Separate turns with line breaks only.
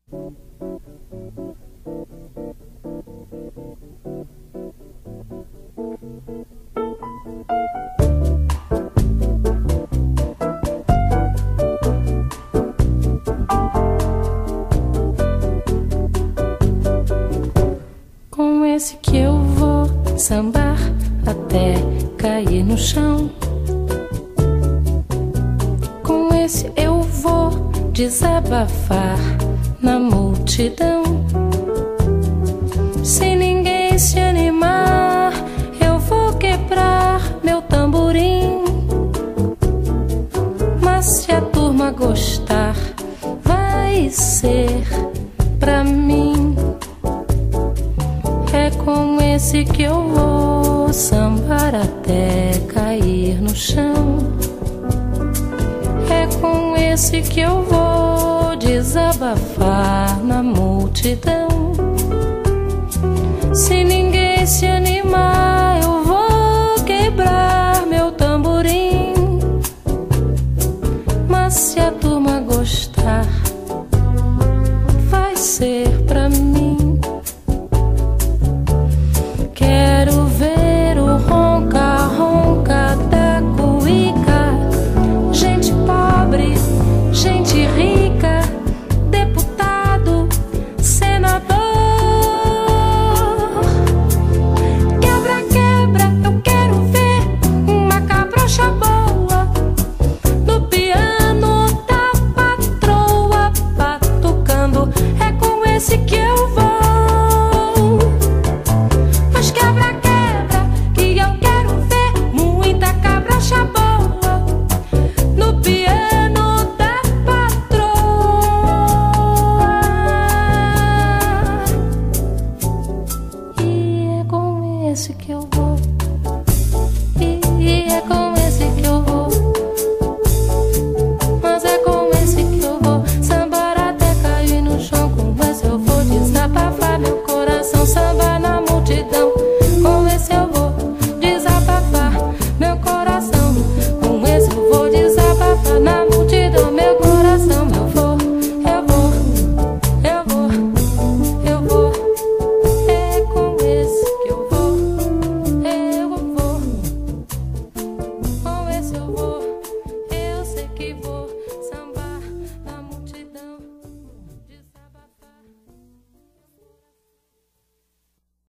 Com esse que eu vou sambar até cair no chão. Com esse eu vou desabafar na multidão. Se ninguém se animar, eu vou quebrar meu tamborim. Mas se a turma gostar, vai ser pra mim. É com esse que eu vou sambar até cair no chão. É com esse que eu vou desabafar na multidão. Se ninguém se animar,